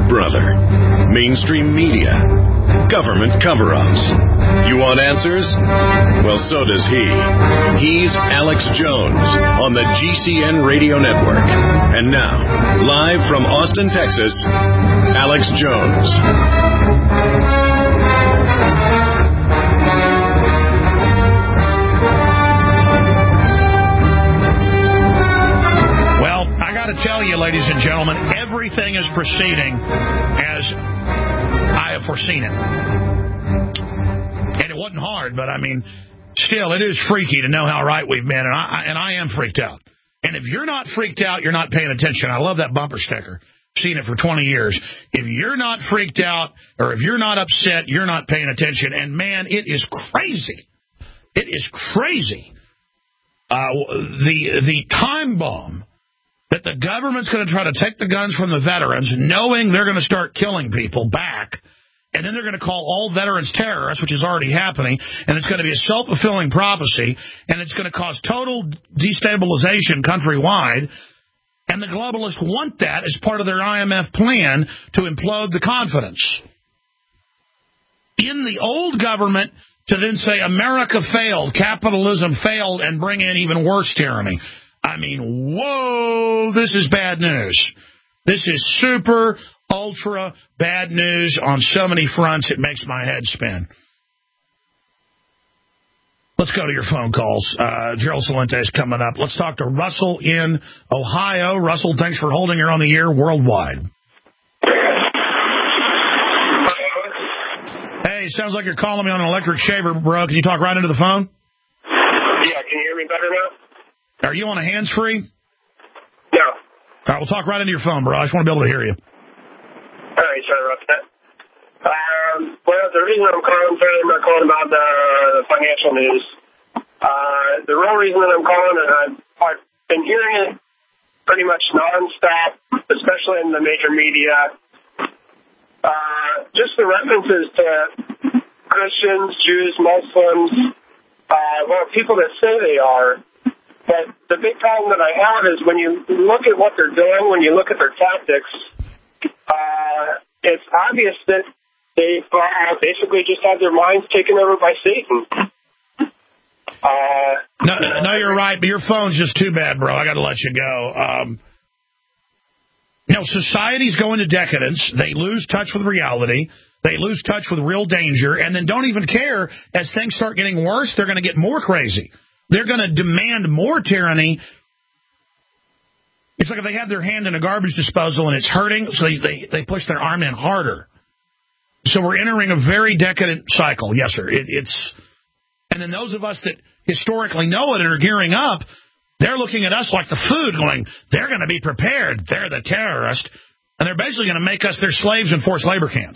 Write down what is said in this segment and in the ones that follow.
brother. Mainstream media. Government cover-ups. You want answers? Well, so does he. He's Alex Jones on the GCN Radio Network. And now, live from Austin, Texas, Alex Jones. Well, I got to tell you, ladies and gentlemen, everything is proceeding as I have foreseen it. And it wasn't hard, but I mean, still, it is freaky to know how right we've been, and I am freaked out. And if you're not freaked out, you're not paying attention. I love that bumper sticker. Seen it for 20 years. If you're not freaked out, or if you're not upset, you're not paying attention. And man, it is crazy. It is crazy. The time bomb that the government's going to try to take the guns from the veterans, knowing they're going to start killing people back, and then they're going to call all veterans terrorists, which is already happening, and it's going to be a self-fulfilling prophecy, and it's going to cause total destabilization countrywide, and the globalists want that as part of their IMF plan to implode the confidence in the old government, to then say America failed, capitalism failed, and bring in even worse tyranny. I mean, whoa, this is bad news. This is super, ultra bad news on so many fronts, it makes my head spin. Let's go to your phone calls. Gerald Celente is coming up. Let's talk to Russell in Ohio. Russell, thanks for holding. You're on the air worldwide. Hey, sounds like you're calling me on an electric shaver, bro. Can you talk right into the phone? Yeah, can you hear me better now? Are you on a hands-free? No. All right, we'll talk right into your phone, bro. I just want to be able to hear you. All right, sorry about that. Well, the reason I'm calling today, I'm not calling about the financial news. The real reason that I'm calling, and I've been hearing it pretty much nonstop, especially in the major media, just the references to Christians, Jews, Muslims, people that say they are. But the big problem that I have is when you look at what they're doing, when you look at their tactics, it's obvious that they basically just have their minds taken over by Satan. No, you're right, but your phone's just too bad, bro. I got to let you go. Societies go into decadence. They lose touch with reality. They lose touch with real danger, and then don't even care. As things start getting worse, they're going to get more crazy. They're going to demand more tyranny. It's like if they have their hand in a garbage disposal and it's hurting, so they push their arm in harder. So we're entering a very decadent cycle. Yes, sir. And then those of us that historically know it and are gearing up, they're looking at us like the food, going, they're going to be prepared. They're the terrorist. And they're basically going to make us their slaves in forced labor camps.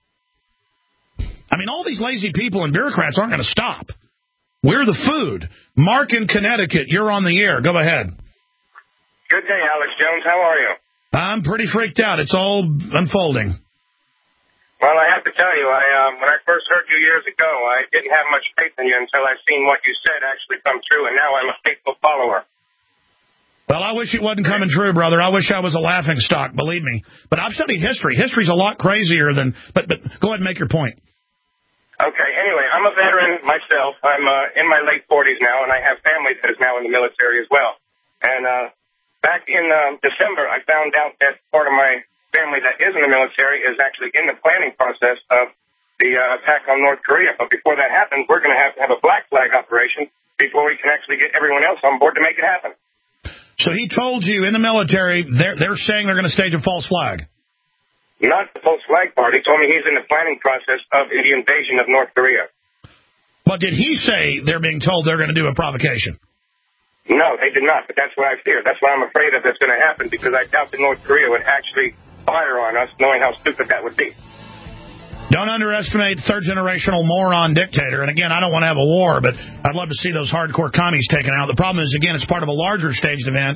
I mean, all these lazy people and bureaucrats aren't going to stop. We're the food. Mark in Connecticut, you're on the air. Go ahead. Good day, Alex Jones. How are you? I'm pretty freaked out. It's all unfolding. Well, I have to tell you, when I first heard you years ago, I didn't have much faith in you until I seen what you said actually come true, and now I'm a faithful follower. Well, I wish it wasn't coming true, brother. I wish I was a laughing stock, believe me. But I've studied history. History's a lot crazier than... But go ahead and make your point. Okay, anyway, I'm a veteran myself. I'm in my late 40s now, and I have family that is now in the military as well. And back in December, I found out that part of my family that is in the military is actually in the planning process of the attack on North Korea. But before that happens, we're going to have a black flag operation before we can actually get everyone else on board to make it happen. So he told you in the military they're saying they're going to stage a false flag? Not the false flag part. He told me he's in the planning process of the invasion of North Korea. But did he say they're being told they're going to do a provocation? No, they did not, but that's what I fear. That's what I'm afraid of that's going to happen, because I doubt that North Korea would actually fire on us, knowing how stupid that would be. Don't underestimate third-generational moron dictator. And again, I don't want to have a war, but I'd love to see those hardcore commies taken out. The problem is, again, it's part of a larger staged event.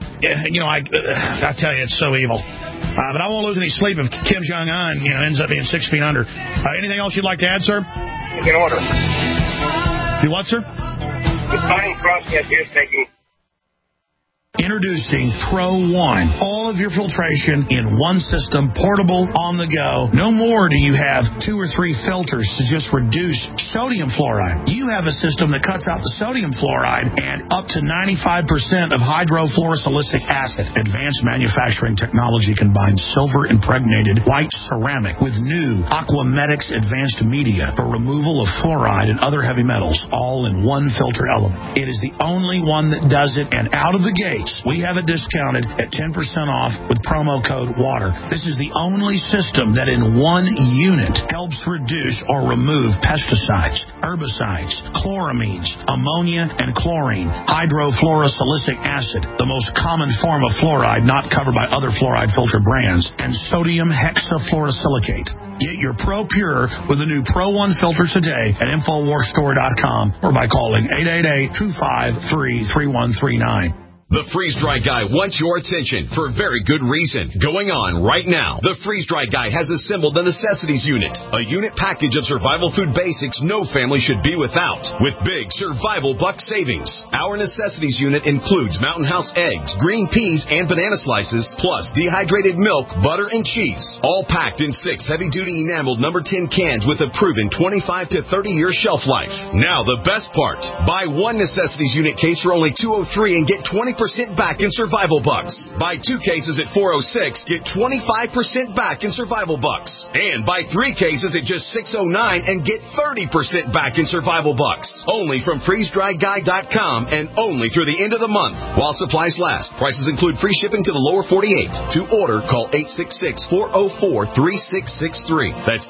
I tell you, it's so evil. But I won't lose any sleep if Kim Jong-un, ends up being 6 feet under. Anything else you'd like to add, sir? In order. You what, sir? The planning process is taking... In Introducing Pro One. All of your filtration in one system, portable, on the go. No more do you have 2 or 3 filters to just reduce sodium fluoride. You have a system that cuts out the sodium fluoride and up to 95% of hydrofluorosilicic acid. Advanced manufacturing technology combines silver-impregnated white ceramic with new Aquamedics advanced media for removal of fluoride and other heavy metals, all in one filter element. It is the only one that does it, and out of the gates, we have it discounted at 10% off with promo code WATER. This is the only system that in one unit helps reduce or remove pesticides, herbicides, chloramines, ammonia, and chlorine, hydrofluorosilicic acid, the most common form of fluoride not covered by other fluoride filter brands, and sodium hexafluorosilicate. Get your Pro Pure with the new Pro One filter today at InfoWarsStore.com or by calling 888-253-3139. The Freeze-Dry Guy wants your attention for a very good reason. Going on right now, the Freeze-Dry Guy has assembled the Necessities Unit, a unit package of survival food basics no family should be without, with big survival buck savings. Our Necessities Unit includes Mountain House eggs, green peas, and banana slices, plus dehydrated milk, butter, and cheese, all packed in 6 heavy-duty enameled number 10 cans with a proven 25 to 30-year shelf life. Now, the best part. Buy 1 Necessities Unit case for only $203 and get 20% back in survival bucks. Buy 2 cases at $406, get 25% back in survival bucks. And buy 3 cases at just $609 and get 30% back in survival bucks. Only from freezedryguy.com and only through the end of the month while supplies last. Prices include free shipping to the lower 48. To order, call 866-404-3663. That's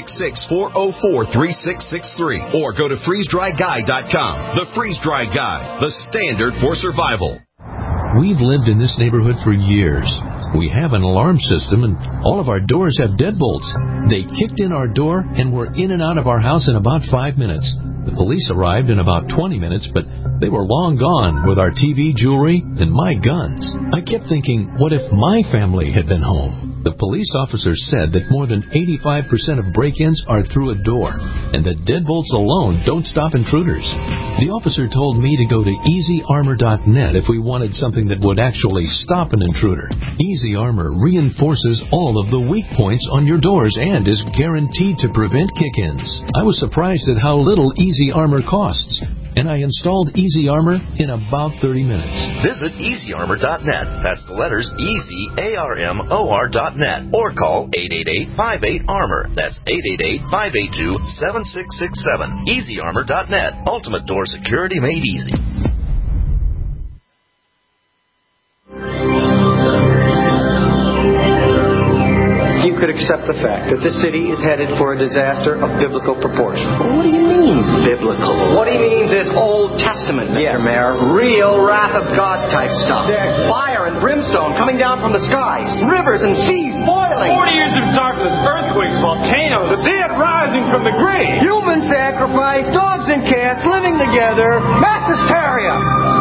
866-404-3663. Or go to freezedryguy.com. The Freeze Dry Guy, the standard for survival. We've lived in this neighborhood for years. We have an alarm system, and all of our doors have deadbolts. They kicked in our door, and were in and out of our house in about 5 minutes. The police arrived in about 20 minutes, but they were long gone with our TV, jewelry, and my guns. I kept thinking, what if my family had been home? The police officer said that more than 85% of break-ins are through a door, and that deadbolts alone don't stop intruders. The officer told me to go to EasyArmor.net if we wanted something that would actually stop an intruder. Easy Armor reinforces all of the weak points on your doors and is guaranteed to prevent kick-ins. I was surprised at how little Easy Armor costs, and I installed Easy Armor in about 30 minutes. Visit EasyArmor.net. That's the letters EasyArmor.net. Or call 888-58-ARMOR. That's 888-582-7667. EasyArmor.net. Ultimate door security made easy. You could accept the fact that the city is headed for a disaster of biblical proportion. What do you mean, biblical? What he means is Old Testament, Mr. Mayor. Real wrath of God type stuff. There's fire and brimstone coming down from the skies. Rivers and seas boiling. 40 years of darkness, earthquakes, volcanoes, the dead rising from the grave. Human sacrifice, dogs and cats living together, mass hysteria.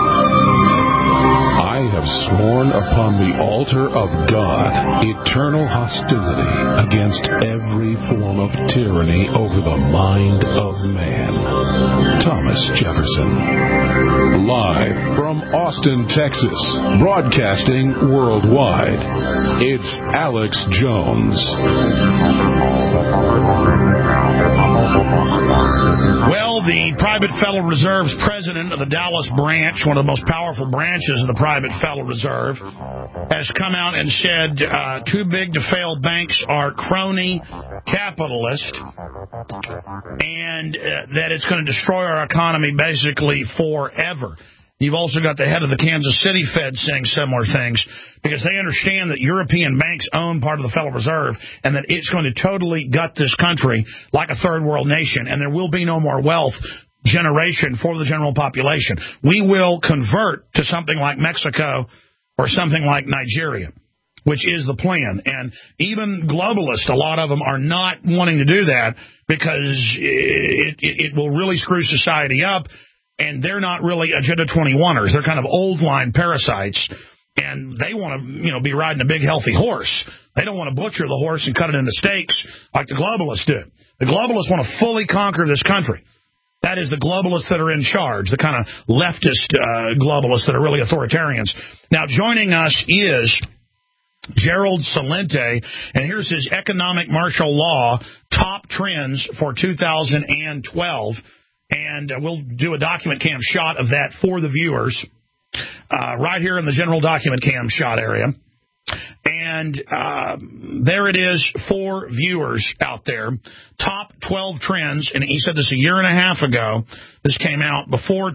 I have sworn upon the altar of God eternal hostility against every form of tyranny over the mind of man. Thomas Jefferson. Live from Austin, Texas, broadcasting worldwide, it's Alex Jones. Well, the private Federal Reserve's president of the Dallas branch, one of the most powerful branches of the private Federal Reserve, has come out and said too big to fail banks are crony capitalist, and that it's going to destroy our economy basically forever. You've also got the head of the Kansas City Fed saying similar things because they understand that European banks own part of the Federal Reserve and that it's going to totally gut this country like a third world nation, and there will be no more wealth generation for the general population. We will convert to something like Mexico or something like Nigeria, which is the plan. And even globalists, a lot of them are not wanting to do that because it will really screw society up. And they're not really Agenda 21ers. They're kind of old-line parasites, and they want to, be riding a big, healthy horse. They don't want to butcher the horse and cut it into steaks like the globalists do. The globalists want to fully conquer this country. That is the globalists that are in charge, the kind of leftist globalists that are really authoritarians. Now, joining us is Gerald Celente, and here's his economic martial law top trends for 2012. And we'll do a document cam shot of that for the viewers right here in the general document cam shot area. And there it is for viewers out there. Top 12 trends. And he said this a year and a half ago. This came out before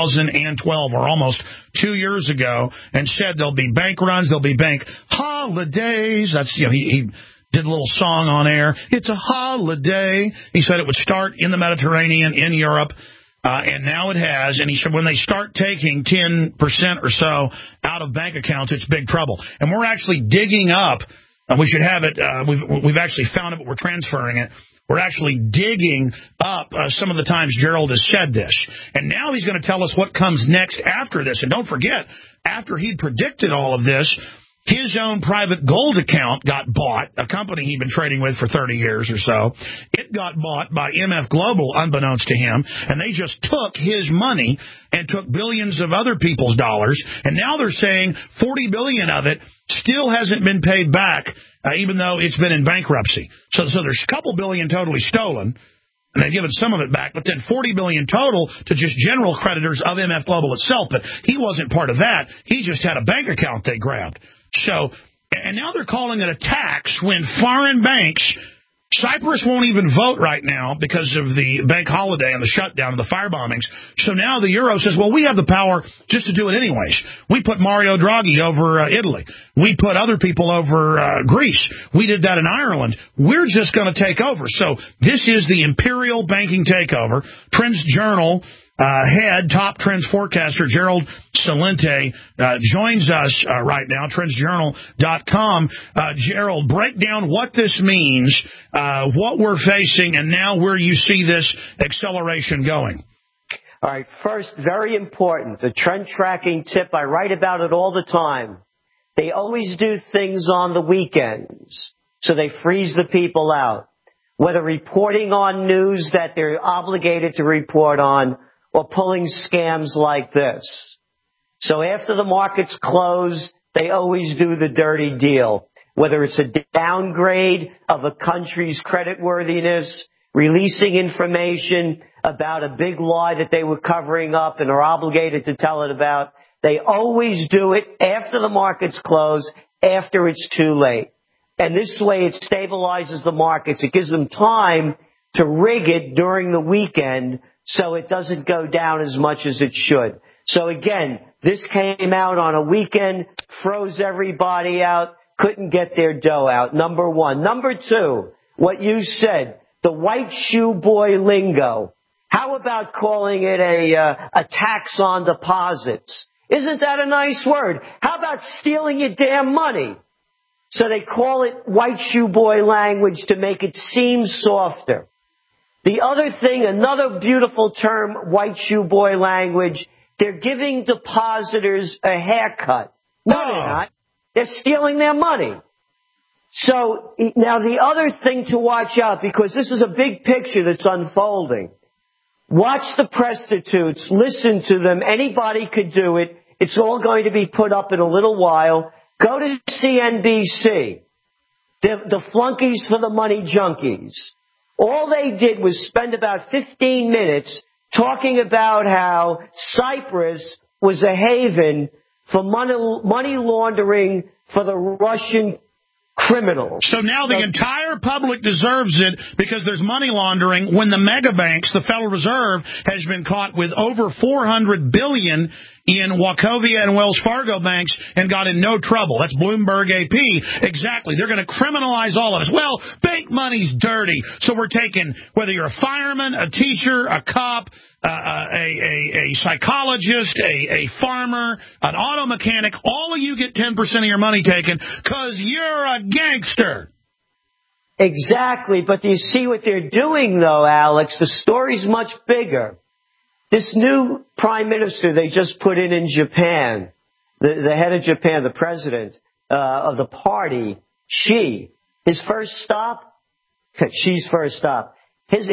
2012 or almost 2 years ago, and said there'll be bank runs, there'll be bank holidays. That's, he did a little song on air. It's a holiday. He said it would start in the Mediterranean, in Europe. And now it has. And he said when they start taking 10% or so out of bank accounts, it's big trouble. And we're actually digging up, we should have it, we've actually found it, but we're transferring it. We're actually digging up some of the times Gerald has said this. And now he's going to tell us what comes next after this. And don't forget, after he predicted all of this, his own private gold account got bought, a company he'd been trading with for 30 years or so. It got bought by MF Global, unbeknownst to him, and they just took his money and took billions of other people's dollars, and now they're saying 40 billion of it still hasn't been paid back, even though it's been in bankruptcy. So there's a couple billion totally stolen, and they've given some of it back, but then 40 billion total to just general creditors of MF Global itself. But he wasn't part of that. He just had a bank account they grabbed. So, and now they're calling it a tax when foreign banks, Cyprus won't even vote right now because of the bank holiday and the shutdown and the firebombings. So now the Euro says, well, we have the power just to do it anyways. We put Mario Draghi over Italy. We put other people over Greece. We did that in Ireland. We're just going to take over. So this is the imperial banking takeover. Trends Journal head, top trends forecaster, Gerald Celente, joins us right now, trendsjournal.com. Gerald, break down what this means, what we're facing, and now where you see this acceleration going. All right, first, very important, the trend tracking tip. I write about it all the time. They always do things on the weekends, so they freeze the people out, whether reporting on news that they're obligated to report on, or pulling scams like this. So after the markets close, they always do the dirty deal, whether it's a downgrade of a country's creditworthiness, releasing information about a big lie that they were covering up and are obligated to tell it about. They always do it after the markets close, after it's too late. And this way it stabilizes the markets. It gives them time to rig it during the weekend so it doesn't go down as much as it should. So again, this came out on a weekend, froze everybody out, couldn't get their dough out, number one. Number two, what you said, the white shoe boy lingo. How about calling it a tax on deposits? Isn't that a nice word? How about stealing your damn money? So they call it white shoe boy language to make it seem softer. The other thing, another beautiful term, white shoe boy language, they're giving depositors a haircut. No, they're not. They're stealing their money. So now the other thing to watch out, because this is a big picture that's unfolding. Watch the prostitutes. Listen to them. Anybody could do it. It's all going to be put up in a little while. Go to CNBC. The flunkies for the money junkies. All they did was spend about 15 minutes talking about how Cyprus was a haven for money laundering for the Russian criminals. So now the entire public deserves it because there's money laundering when the mega banks, the Federal Reserve, has been caught with over $400 billion in Wachovia and Wells Fargo banks and got in no trouble. That's Bloomberg AP. Exactly. They're going to criminalize all of us. Well, bank money's dirty. So we're taking, whether you're a fireman, a teacher, a cop, a psychologist, a farmer, an auto mechanic, all of you get 10% of your money taken because you're a gangster. Exactly. But do you see what they're doing, though, Alex? The story's much bigger. This new prime minister they just put in Japan, the head of Japan, the president of the party, his first stop, she's first stop.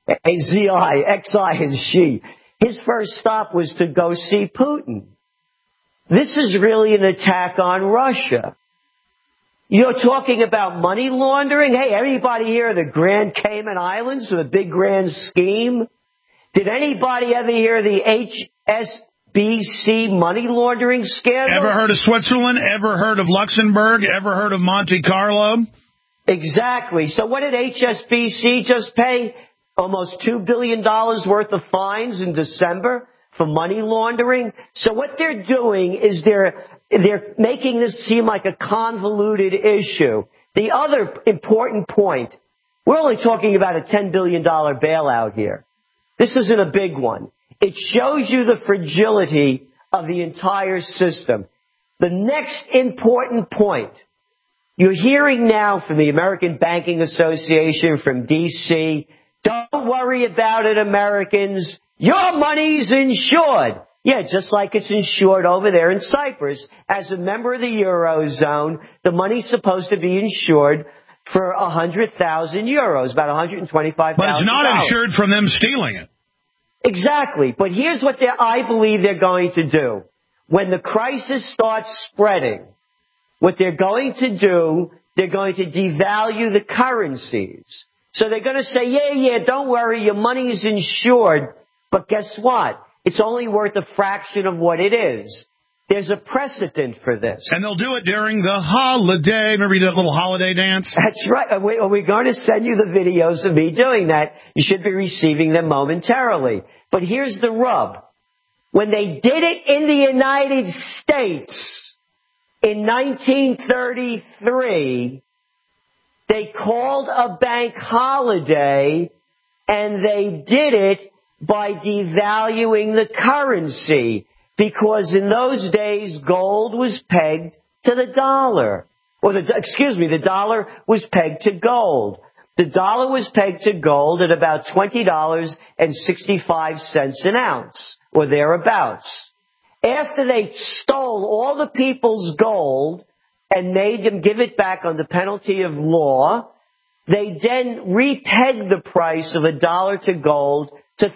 A-Z-I, X-I, and she. His first stop was to go see Putin. This is really an attack on Russia. You're talking about money laundering? Hey, everybody hear of the Grand Cayman Islands, or the big grand scheme? Did anybody ever hear the HSBC money laundering scandal? Ever heard of Switzerland? Ever heard of Luxembourg? Ever heard of Monte Carlo? Exactly. So what did HSBC just pay? Almost $2 billion worth of fines in December for money laundering. So what they're doing is they're making this seem like a convoluted issue. The other important point, we're only talking about a $10 billion bailout here. This isn't a big one. It shows you the fragility of the entire system. The next important point, you're hearing now from the American Banking Association, from D.C., don't worry about it, Americans. Your money's insured. Yeah, just like it's insured over there in Cyprus. As a member of the Eurozone, the money's supposed to be insured for 100,000 euros, about $125,000. But it's not insured from them stealing it. Exactly. But here's what I believe they're going to do. When the crisis starts spreading, what they're going to do, they're going to devalue the currencies. So they're going to say, yeah, don't worry, your money is insured. But guess what? It's only worth a fraction of what it is. There's a precedent for this. And they'll do it during the holiday. Remember that little holiday dance? That's right. We're going to send you the videos of me doing that. You should be receiving them momentarily. But here's the rub. When they did it in the United States in 1933, they called a bank holiday, and they did it by devaluing the currency, because in those days gold was pegged to the dollar. The dollar was pegged to gold. The dollar was pegged to gold at about $20.65 an ounce, or thereabouts. After they stole all the people's gold and made them give it back under penalty of law, they then repegged the price of $1 to gold to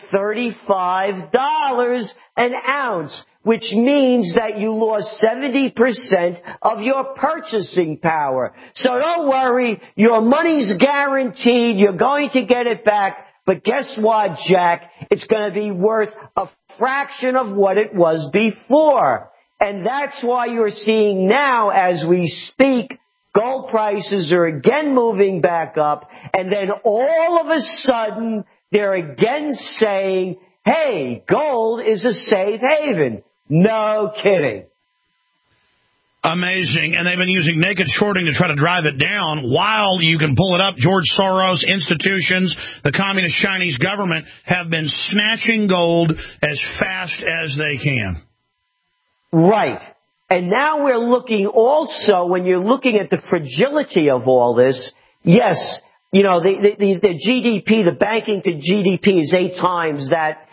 $35 an ounce, which means that you lost 70% of your purchasing power. So don't worry, your money's guaranteed, you're going to get it back, but guess what, Jack? It's going to be worth a fraction of what it was before. And that's why you're seeing now, as we speak, gold prices are again moving back up, and then all of a sudden, they're again saying, hey, gold is a safe haven. No kidding. Amazing. And they've been using naked shorting to try to drive it down while you can pull it up. George Soros, institutions, the communist Chinese government have been snatching gold as fast as they can. Right. And now we're looking also, when you're looking at the fragility of all this, yes, you know, the GDP, the banking to GDP is 8 times that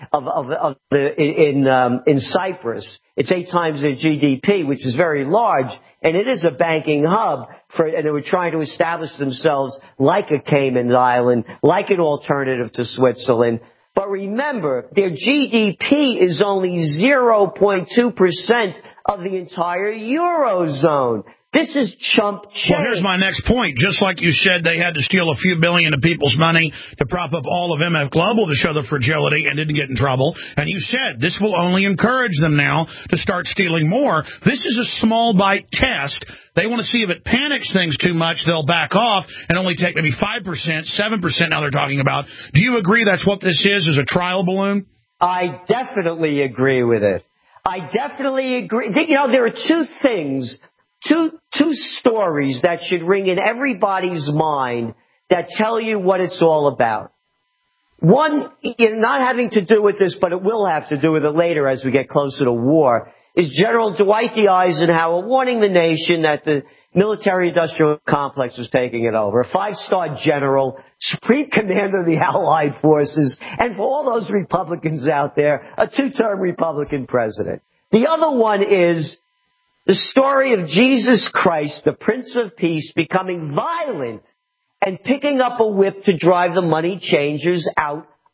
in Cyprus. It's 8 times their GDP, which is very large, and it is a banking hub and they were trying to establish themselves like a Cayman Island, like an alternative to Switzerland. But remember, their GDP is only 0.2% of the entire Eurozone. This is chump change. Well, here's my next point. Just like you said, they had to steal a few billion of people's money to prop up all of MF Global to show the fragility and didn't get in trouble. And you said this will only encourage them now to start stealing more. This is a small bite test. They want to see if it panics things too much, they'll back off and only take maybe 5%, 7% now they're talking about. Do you agree that's what this is a trial balloon? I definitely agree with it. I definitely agree. You know, there are two things. Two stories that should ring in everybody's mind that tell you what it's all about. One, not having to do with this, but it will have to do with it later as we get closer to war, is General Dwight D. Eisenhower warning the nation that the military-industrial complex was taking it over. A 5-star general, supreme commander of the Allied forces, and for all those Republicans out there, a 2-term Republican president. The other one is the story of Jesus Christ, the Prince of Peace, becoming violent and picking up a whip to drive the money changers out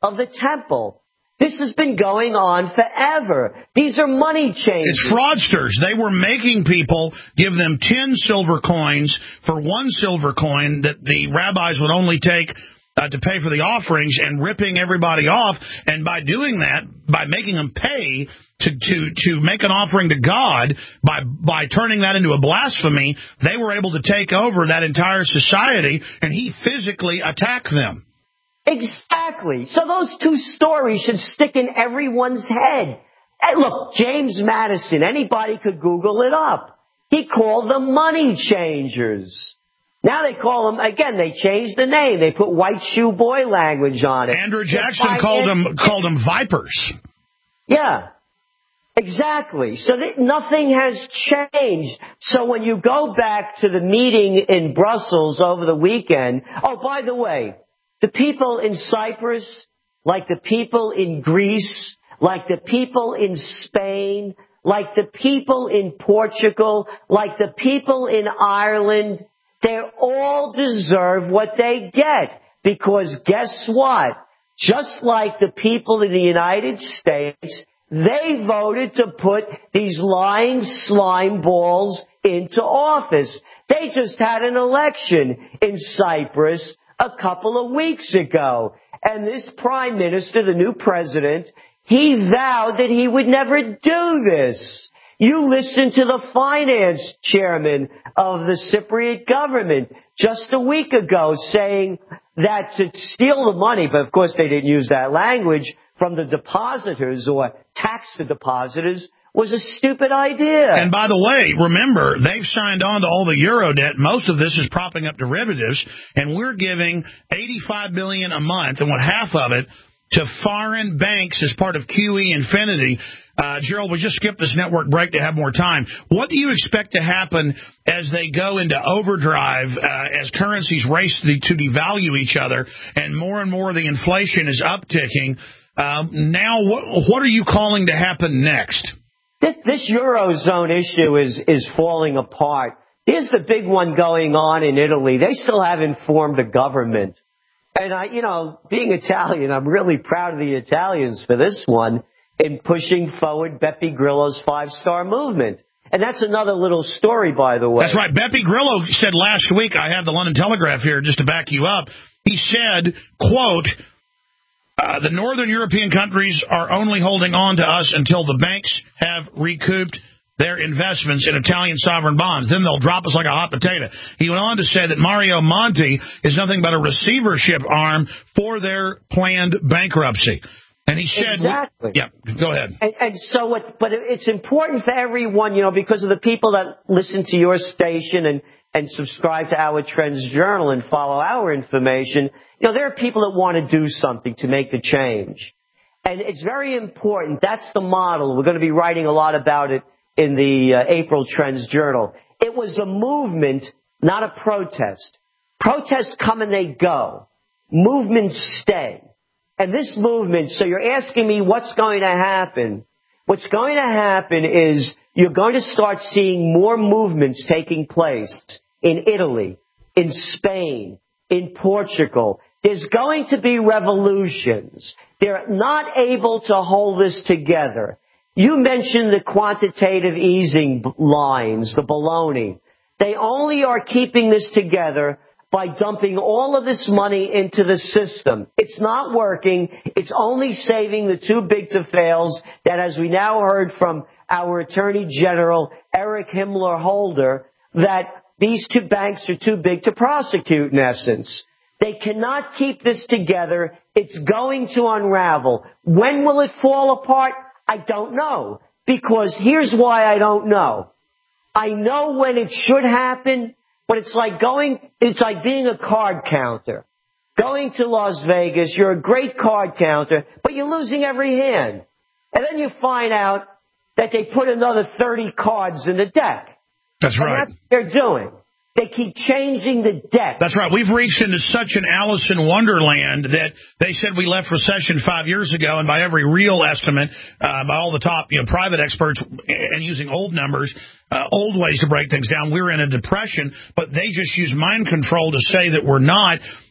of the temple. This has been going on forever. These are money changers. It's fraudsters. They were making people give them 10 silver coins for 1 silver coin that the rabbis would only take to pay for the offerings, and ripping everybody off. And by doing that, by making them pay to make an offering to God, by turning that into a blasphemy, they were able to take over that entire society, and he physically attacked them. Exactly. So those two stories should stick in everyone's head. Hey, look, James Madison, anybody could Google it up. He called them money changers. Now they call them, again, they changed the name. They put white shoe boy language on it. Andrew Jackson called them vipers. Yeah, exactly. So nothing has changed. So when you go back to the meeting in Brussels over the weekend, oh, by the way, the people in Cyprus, like the people in Greece, like the people in Spain, like the people in Portugal, like the people in Ireland, they all deserve what they get. Because guess what? Just like the people in the United States, they voted to put these lying slime balls into office. They just had an election in Cyprus a couple of weeks ago. And this prime minister, the new president, he vowed that he would never do this. You listen to the finance chairman of the Cypriot government just a week ago saying that to steal the money, but of course they didn't use that language, from the depositors or tax the depositors was a stupid idea. And by the way, remember, they've signed on to all the euro debt. Most of this is propping up derivatives, and we're giving $85 billion a month, and half of it to foreign banks as part of QE Infinity. Gerald, we just skipped this network break to have more time. What do you expect to happen as they go into overdrive, as currencies race to devalue each other, and more the inflation is upticking? Now, what are you calling to happen next? This Eurozone issue is falling apart. Here's the big one going on in Italy. They still haven't formed a government. And being Italian, I'm really proud of the Italians for this one in pushing forward Beppe Grillo's 5-star movement. And that's another little story, by the way. That's right. Beppe Grillo said last week, I have the London Telegraph here just to back you up. He said, quote, the northern European countries are only holding on to us until the banks have recouped their investments in Italian sovereign bonds. Then they'll drop us like a hot potato. He went on to say that Mario Monti is nothing but a receivership arm for their planned bankruptcy. And he said, exactly. Yeah, go ahead. And so, but it's important for everyone, because of the people that listen to your station and subscribe to our Trends Journal and follow our information. There are people that want to do something to make the change. And it's very important. That's the model. We're going to be writing a lot about it in the April Trends Journal. It was a movement, not a protest. Protests come and they go. Movements stay. And this movement, so you're asking me what's going to happen. What's going to happen is you're going to start seeing more movements taking place in Italy, in Spain, in Portugal. There's going to be revolutions. They're not able to hold this together. You mentioned the quantitative easing lines, the baloney. They only are keeping this together by dumping all of this money into the system. It's not working. It's only saving the too big to fails that, as we now heard from our Attorney General, Eric Himmler Holder, that these two banks are too big to prosecute, in essence. They cannot keep this together. It's going to unravel. When will it fall apart? I don't know. Because here's why I don't know. I know when it should happen, but it's like being a card counter. Going to Las Vegas, you're a great card counter, but you're losing every hand. And then you find out that they put another 30 cards in the deck. That's right. And that's what they're doing. They keep changing the deck. That's right. We've reached into such an Alice in Wonderland that they said we left recession 5 years ago, and by every real estimate, by all the top private experts, and using old numbers, old ways to break things down, we're in a depression, but they just use mind control to say that we're not.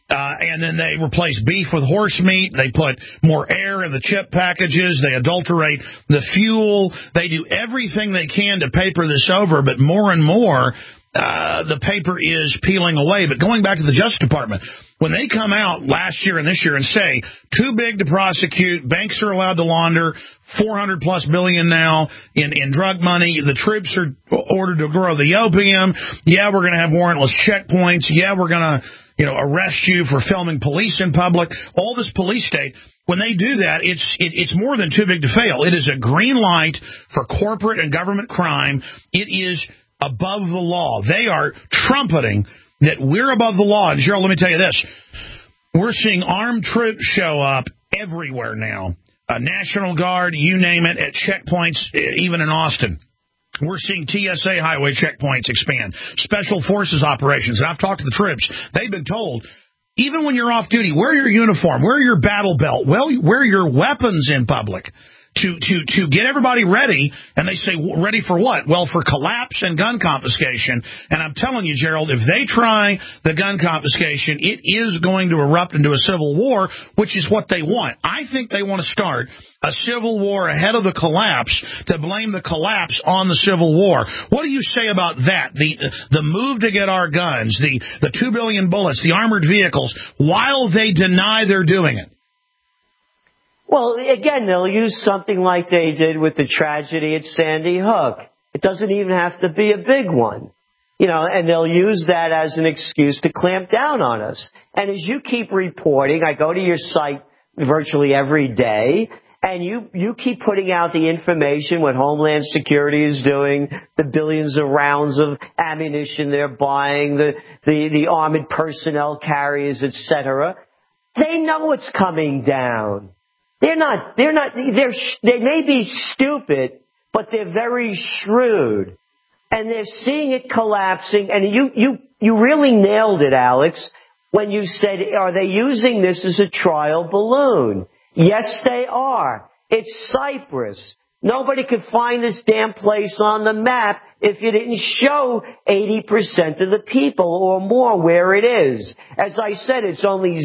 And then they replace beef with horse meat. They put more air in the chip packages. They adulterate the fuel. They do everything they can to paper this over, but more and more the paper is peeling away. But going back to the Justice Department, when they come out last year and this year and say, too big to prosecute, banks are allowed to launder $400+ billion now in drug money, the troops are ordered to grow the opium, yeah, we're going to have warrantless checkpoints, yeah, we're going to arrest you for filming police in public, all this police state. When they do that, it's more than too big to fail. It is a green light for corporate and government crime. It is above the law. They are trumpeting that we're above the law. And, Gerald, let me tell you this. We're seeing armed troops show up everywhere now. National Guard, you name it, at checkpoints, even in Austin. We're seeing TSA highway checkpoints expand. Special Forces operations. And I've talked to the troops. They've been told, even when you're off duty, wear your uniform, wear your battle belt, wear your weapons in public. To get everybody ready, and they say, ready for what? Well, for collapse and gun confiscation. And I'm telling you, Gerald, if they try the gun confiscation, it is going to erupt into a civil war, which is what they want. I think they want to start a civil war ahead of the collapse to blame the collapse on the civil war. What do you say about that? The move to get our guns, the 2 billion bullets, the armored vehicles, while they deny they're doing it? Well, again, they'll use something like they did with the tragedy at Sandy Hook. It doesn't even have to be a big one. And they'll use that as an excuse to clamp down on us. And as you keep reporting, I go to your site virtually every day, and you keep putting out the information, what Homeland Security is doing, the billions of rounds of ammunition they're buying, the armored personnel carriers, etc. They know it's coming down. They may be stupid, but they're very shrewd. And they're seeing it collapsing. And you really nailed it, Alex, when you said, are they using this as a trial balloon? Yes, they are. It's Cyprus. Nobody could find this damn place on the map if you didn't show 80% of the people or more where it is. As I said, it's only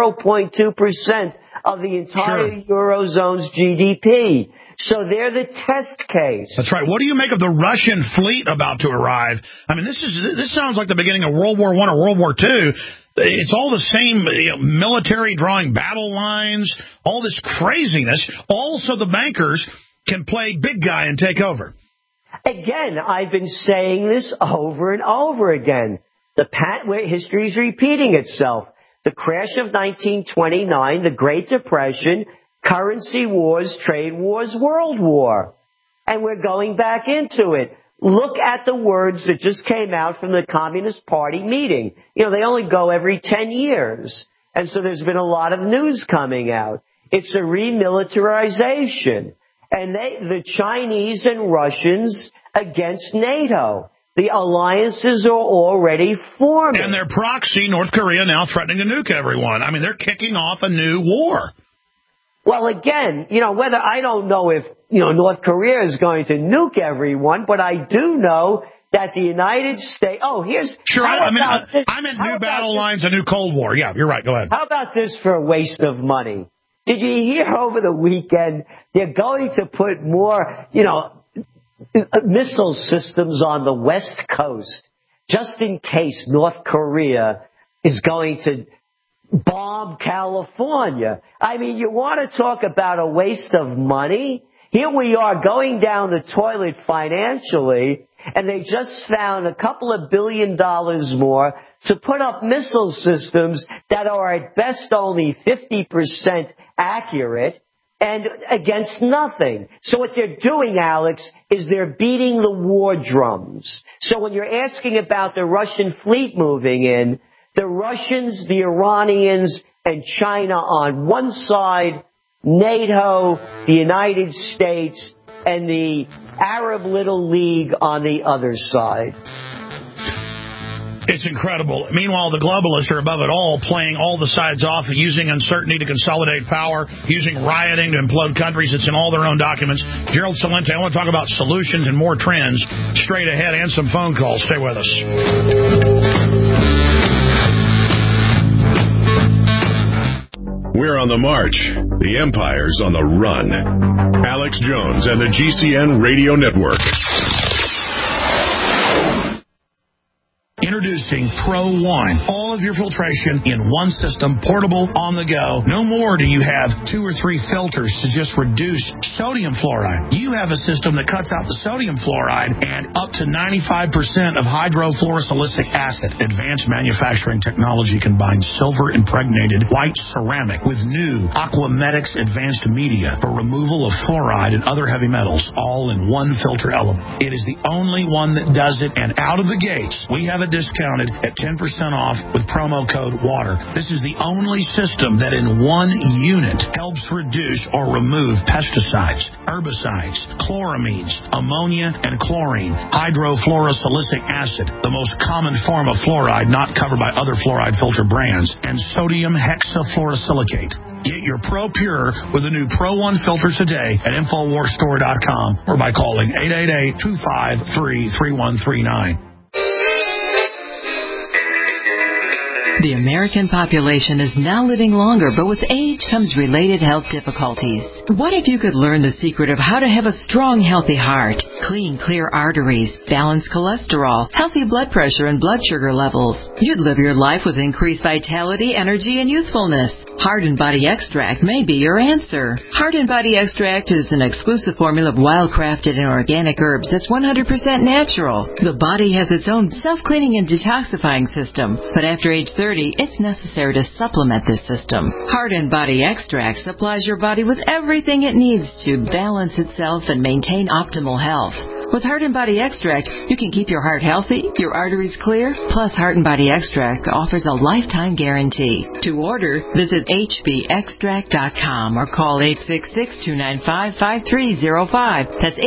0.2% of the entire Eurozone's GDP. So they're the test case. That's right. What do you make of the Russian fleet about to arrive? I mean, this sounds like the beginning of World War I or World War II. It's all the same military drawing battle lines, all this craziness. Also, the bankers can play big guy and take over. Again, I've been saying this over and over again. History's repeating itself. The crash of 1929, the Great Depression, currency wars, trade wars, world war. And we're going back into it. Look at the words that just came out from the Communist Party meeting. They only go every 10 years. And so there's been a lot of news coming out. It's a remilitarization. And the Chinese and Russians against NATO. The alliances are already forming. And their proxy, North Korea, now threatening to nuke everyone. I mean, they're kicking off a new war. Well, again, whether I don't know if, North Korea is going to nuke everyone, but I do know that the United States... Oh, here's... Sure, I meant new battle lines, a new Cold War. Yeah, you're right. Go ahead. How about this for a waste of money? Did you hear over the weekend they're going to put more, missile systems on the West Coast just in case North Korea is going to bomb California? I mean, you want to talk about a waste of money? Here we are going down the toilet financially, and they just found a couple of $2 billion more to put up missile systems that are at best only 50% accurate and against nothing. So what they're doing, Alex, is they're beating the war drums. So when you're asking about the Russian fleet moving in, the Russians, the Iranians, and China on one side, NATO, the United States, and the Arab Little League on the other side. It's incredible. Meanwhile, the globalists are above it all, playing all the sides off, using uncertainty to consolidate power, using rioting to implode countries. It's in all their own documents. Gerald Celente, I want to talk about solutions and more trends straight ahead and some phone calls. Stay with us. We're on the march. The empire's on the run. Alex Jones and the GCN Radio Network. Introducing Pro One. All of your filtration in one system, portable, on the go. No more do you have 2 or 3 filters to just reduce sodium fluoride. You have a system that cuts out the sodium fluoride and up to 95% of hydrofluorosilicic acid. Advanced manufacturing technology combines silver-impregnated white ceramic with new Aquamedics advanced media for removal of fluoride and other heavy metals, all in one filter element. It is the only one that does it, and out of the gates, we have it discounted at 10% off with promo code WATER. This is the only system that in one unit helps reduce or remove pesticides, herbicides, chloramines, ammonia, and chlorine, hydrofluorosilicic acid, the most common form of fluoride not covered by other fluoride filter brands, and sodium hexafluorosilicate. Get your Pro Pure with the new Pro One filters today at InfoWarsStore.com or by calling 888-253-3139. The American population is now living longer, but with age comes related health difficulties. What if you could learn the secret of how to have a strong, healthy heart, clean, clear arteries, balanced cholesterol, healthy blood pressure and blood sugar levels? You'd live your life with increased vitality, energy, and youthfulness. Heart and Body Extract may be your answer. Heart and Body Extract is an exclusive formula of wild-crafted and organic herbs that's 100% natural. The body has its own self-cleaning and detoxifying system, but after age 30, it's necessary to supplement this system. Heart and Body Extract supplies your body with everything it needs to balance itself and maintain optimal health. With Heart and Body Extract, you can keep your heart healthy, your arteries clear, plus Heart and Body Extract offers a lifetime guarantee. To order, visit hbextract.com or call 866-295-5305. That's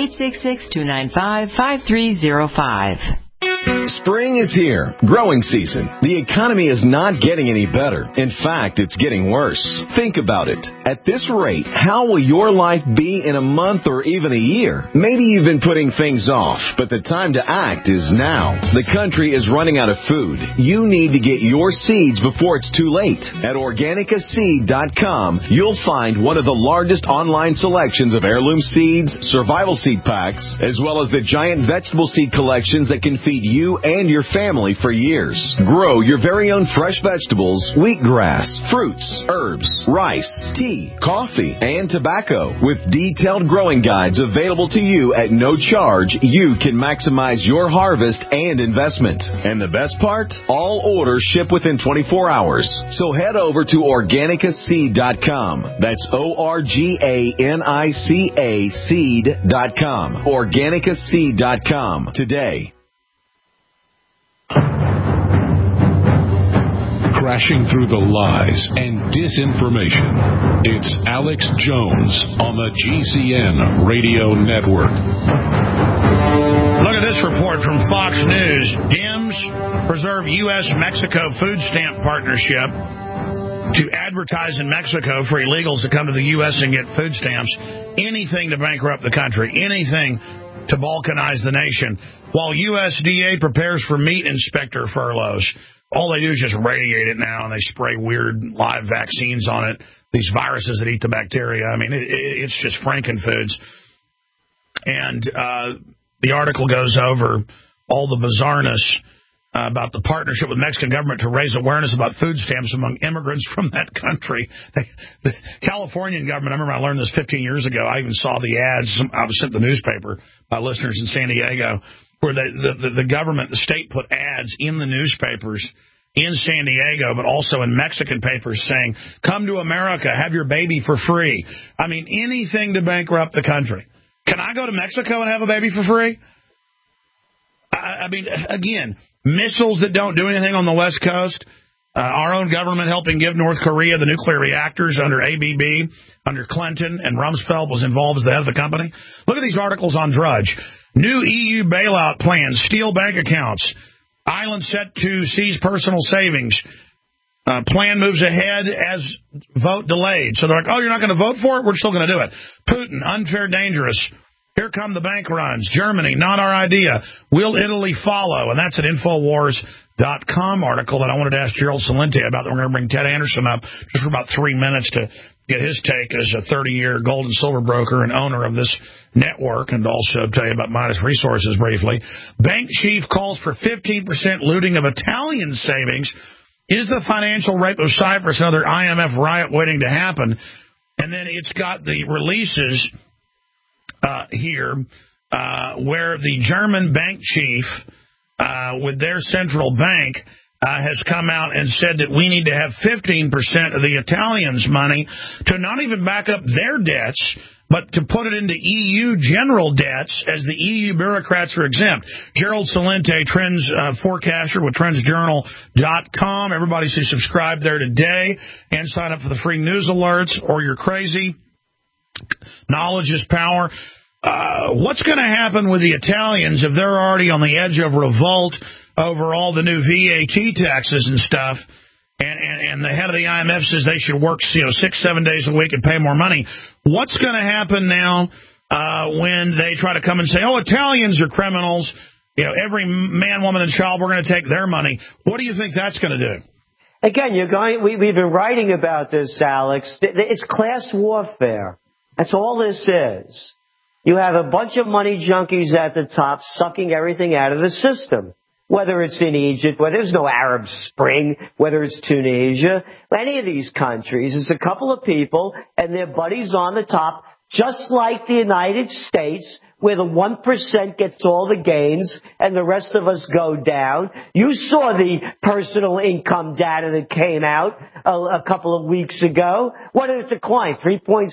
866-295-5305. Spring is here. Growing season. The economy is not getting any better. In fact, it's getting worse. Think about it. At this rate, how will your life be in a month or even a year? Maybe you've been putting things off, but the time to act is now. The country is running out of food. You need to get your seeds before it's too late. At OrganicaSeed.com, you'll find one of the largest online selections of heirloom seeds, survival seed packs, as well as the giant vegetable seed collections that can feed you and your family for years. Grow your very own fresh vegetables, wheatgrass, fruits, herbs, rice, tea, coffee, and tobacco. With detailed growing guides available to you at no charge, you can maximize your harvest and investment. And the best part? All orders ship within 24 hours. So head over to OrganicaSeed.com. That's ORGANICA seed.com. OrganicaSeed.com today. Crashing through the lies and disinformation. It's Alex Jones on the GCN Radio Network. Look at this report from Fox News. Dems preserve U.S.-Mexico food stamp partnership to advertise in Mexico for illegals to come to the U.S. and get food stamps. Anything to bankrupt the country. Anything to balkanize the nation. While USDA prepares for meat inspector furloughs. All they do is just radiate it now, and they spray weird live vaccines on it, these viruses that eat the bacteria. I mean, it's just frankenfoods. And the article goes over all the bizarreness about the partnership with the Mexican government to raise awareness about food stamps among immigrants from that country. The Californian government, I remember I learned this 15 years ago. I even saw the ads. I was sent the newspaper by listeners in San Diego, where the government, the state put ads in the newspapers in San Diego, but also in Mexican papers saying, come to America, have your baby for free. I mean, anything to bankrupt the country. Can I go to Mexico and have a baby for free? I mean, again, missiles that don't do anything on the West Coast, our own government helping give North Korea the nuclear reactors under ABB, under Clinton, and Rumsfeld was involved as the head of the company. Look at these articles on Drudge. New EU bailout plans, steal bank accounts, island set to seize personal savings. Plan moves ahead as vote delayed. So they're like, oh, you're not going to vote for it? We're still going to do it. Putin, unfair, dangerous. Here come the bank runs. Germany, not our idea. Will Italy follow? And that's an Infowars.com article that I wanted to ask Gerald Celente about. We're going to bring Ted Anderson up just for about 3 minutes to get his take as a 30-year gold and silver broker and owner of this network, and also tell you about Midas Resources briefly. Bank chief calls for 15% looting of Italian savings. Is the financial rape of Cyprus another IMF riot waiting to happen? And then it's got the releases here where the German bank chief with their central bank has come out and said that we need to have 15% of the Italians' money to not even back up their debts, but to put it into EU general debts, as the EU bureaucrats are exempt. Gerald Celente, trends forecaster with trendsjournal.com. Everybody should subscribe there today and sign up for the free news alerts, or you're crazy. Knowledge is power. What's going to happen with the Italians if they're already on the edge of revolt over all the new VAT taxes and stuff, and the head of the IMF says they should work 6-7 days a week and pay more money? What's going to happen now when they try to come and say, oh, Italians are criminals, every man, woman, and child, we're going to take their money? What do you think that's going to do? Again, we've been writing about this, Alex. It's class warfare. That's all this is. You have a bunch of money junkies at the top sucking everything out of the system. Whether it's in Egypt, whether there's no Arab Spring, whether it's Tunisia, any of these countries, it's a couple of people and their buddies on the top, just like the United States, where the 1% gets all the gains and the rest of us go down. You saw the personal income data that came out a couple of weeks ago. What did it decline? 3.6%?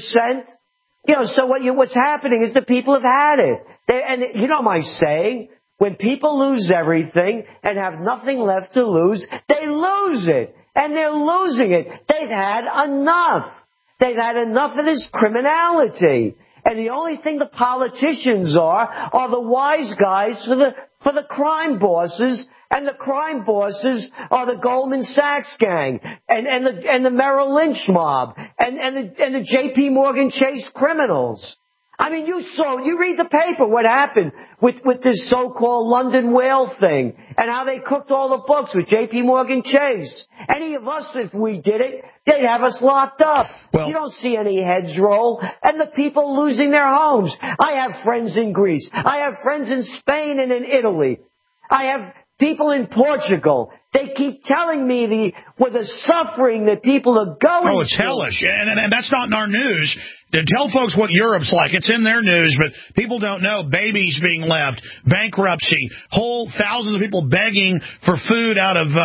So what's happening is the people have had it. And you know my saying, when people lose everything and have nothing left to lose, they lose it. And they're losing it. They've had enough. They've had enough of this criminality. And the only thing the politicians are the wise guys for the crime bosses, and the crime bosses are the Goldman Sachs gang and the Merrill Lynch mob and the J.P. Morgan Chase criminals. I mean, you read the paper what happened with this so-called London Whale thing and how they cooked all the books with J.P. Morgan Chase. Any of us, if we did it, they'd have us locked up. Well, you don't see any heads roll. And the people losing their homes. I have friends in Greece. I have friends in Spain and in Italy. I have people in Portugal. They keep telling me the suffering that people are going through. Oh, it's hellish. And that's not in our news. To tell folks what Europe's like. It's in their news, but people don't know. Babies being left, bankruptcy, whole thousands of people begging for food out of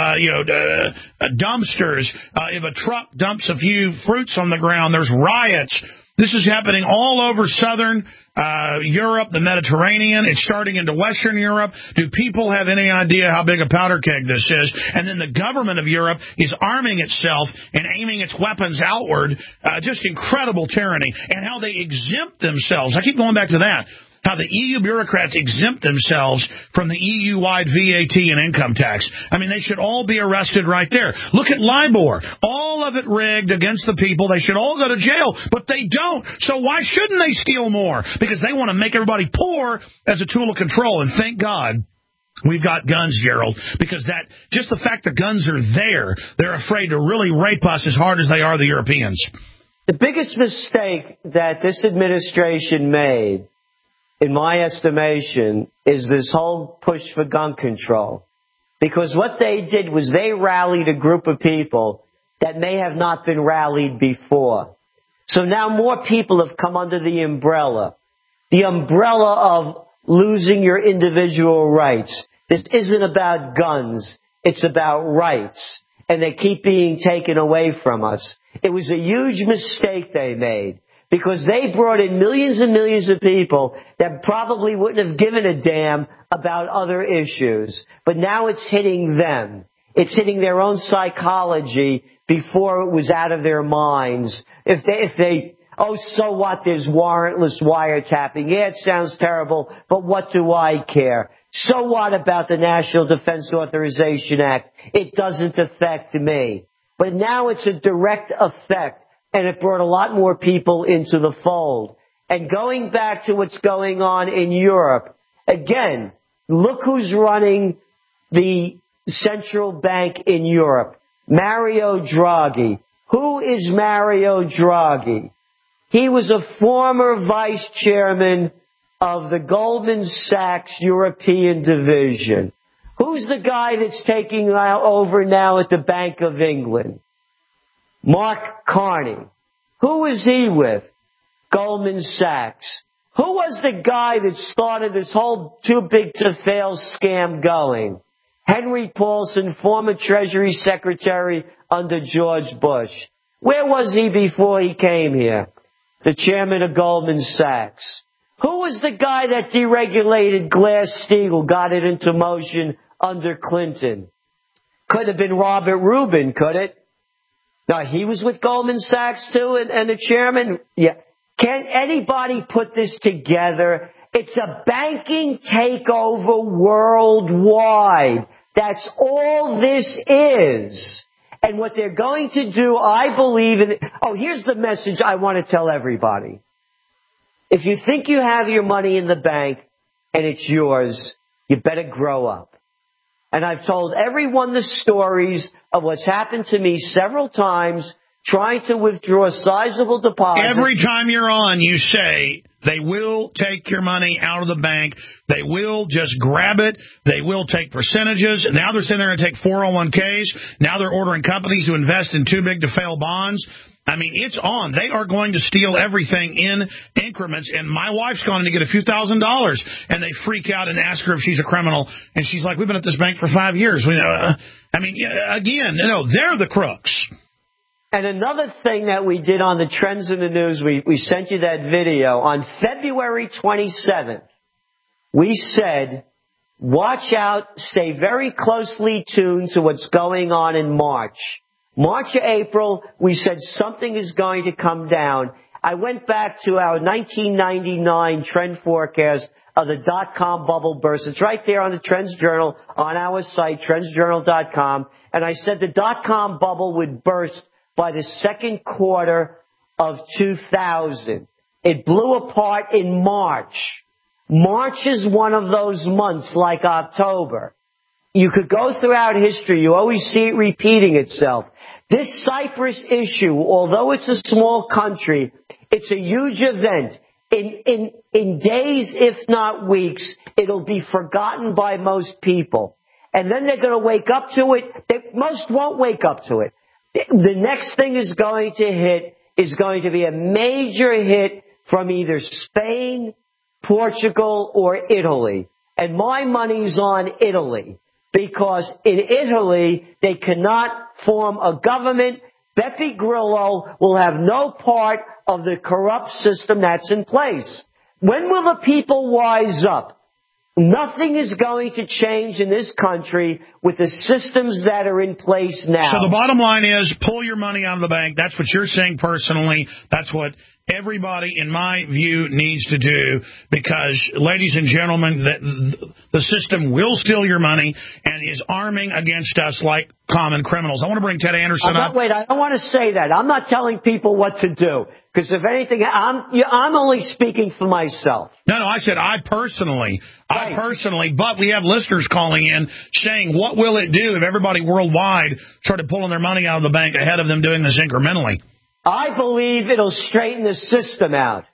dumpsters. If a truck dumps a few fruits on the ground, there's riots. This is happening all over southern Europe, the Mediterranean. It's starting into Western Europe. Do people have any idea how big a powder keg this is? And then the government of Europe is arming itself and aiming its weapons outward. Just incredible tyranny. And how they exempt themselves. I keep going back to that. How the EU bureaucrats exempt themselves from the EU-wide VAT and income tax. I mean, they should all be arrested right there. Look at LIBOR. All of it rigged against the people. They should all go to jail, but they don't. So why shouldn't they steal more? Because they want to make everybody poor as a tool of control. And thank God we've got guns, Gerald, because just the fact the guns are there, they're afraid to really rape us as hard as they are the Europeans. The biggest mistake that this administration made, in my estimation, is this whole push for gun control. Because what they did was they rallied a group of people that may have not been rallied before. So now more people have come under the umbrella of losing your individual rights. This isn't about guns. It's about rights. And they keep being taken away from us. It was a huge mistake they made, because they brought in millions and millions of people that probably wouldn't have given a damn about other issues. But now it's hitting them. It's hitting their own psychology before it was out of their minds. If they so what, there's warrantless wiretapping. Yeah, it sounds terrible, but what do I care? So what about the National Defense Authorization Act? It doesn't affect me. But now it's a direct effect. And it brought a lot more people into the fold. And going back to what's going on in Europe, again, look who's running the central bank in Europe. Mario Draghi. Who is Mario Draghi? He was a former vice chairman of the Goldman Sachs European division. Who's the guy that's taking over now at the Bank of England? Mark Carney. Who is he with? Goldman Sachs. Who was the guy that started this whole too big to fail scam going? Henry Paulson, former Treasury Secretary under George Bush. Where was he before he came here? The chairman of Goldman Sachs. Who was the guy that deregulated Glass-Steagall, got it into motion under Clinton? Could have been Robert Rubin, could it? Now, he was with Goldman Sachs, too, and the chairman? Yeah. Can anybody put this together? It's a banking takeover worldwide. That's all this is. And what they're going to do, I believe in... Oh, here's the message I want to tell everybody. If you think you have your money in the bank and it's yours, you better grow up. And I've told everyone the stories of what's happened to me several times trying to withdraw sizable deposits. Every time you're on, you say they will take your money out of the bank. They will just grab it. They will take percentages. Now they're saying they're going to take 401ks. Now they're ordering companies to invest in too big to fail bonds. I mean, it's on. They are going to steal everything in increments. And my wife's gone in to get a few $1,000s, and they freak out and ask her if she's a criminal. And she's like, we've been at this bank for 5 years. I mean, again, they're the crooks. And another thing that we did on the Trends in the News, we sent you that video. On February 27th, we said, watch out, stay very closely tuned to what's going on in March. March or April, we said something is going to come down. I went back to our 1999 trend forecast of the dot-com bubble burst. It's right there on the Trends Journal on our site, trendsjournal.com. And I said the dot-com bubble would burst by the second quarter of 2000. It blew apart in March. March is one of those months like October. You could go throughout history. You always see it repeating itself. This Cyprus issue, although it's a small country, it's a huge event. In days, if not weeks, it'll be forgotten by most people. And then they're going to wake up to it. Most won't wake up to it. The next thing is going to hit is going to be a major hit from either Spain, Portugal, or Italy. And my money's on Italy. Because in Italy, they cannot form a government. Beppe Grillo will have no part of the corrupt system that's in place. When will the people wise up? Nothing is going to change in this country with the systems that are in place now. So the bottom line is pull your money out of the bank. That's what you're saying personally. That's what everybody, in my view, needs to do because, ladies and gentlemen, the system will steal your money and is arming against us like common criminals. I want to bring Ted Anderson up. Wait, I don't want to say that. I'm not telling people what to do because, if anything, I'm only speaking for myself. No, I said I personally, but we have listeners calling in saying, what will it do if everybody worldwide started pulling their money out of the bank ahead of them doing this incrementally? I believe it'll straighten the system out.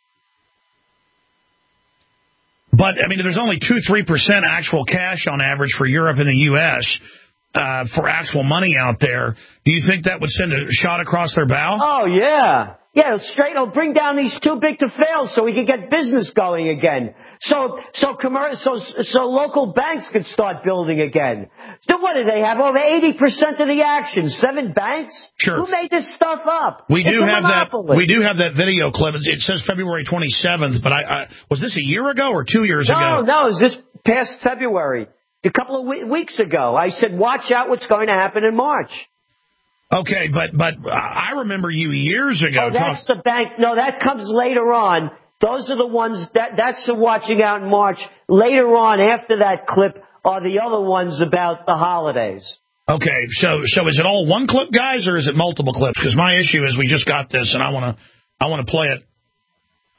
But, I mean, there's only 2-3% actual cash on average for Europe and the U.S. For actual money out there. Do you think that would send a shot across their bow? Oh, yeah. Yeah, it'll bring down these too big to fail so we can get business going again. So local banks could start building again. So what do they have? Over 80% of the action. 7 banks? Sure. Who made this stuff up? We do have that video clip. It says February 27th, but was this a year ago or 2 years ago? No, it was this past February. A couple of weeks ago. I said, watch out what's going to happen in March. Okay, but I remember you years ago. Oh, that's the bank. No, that comes later on. Those are the ones that's the watching out in March. Later on, after that clip, are the other ones about the holidays. Okay, so is it all one clip, guys, or is it multiple clips? Because my issue is we just got this, and I want to play it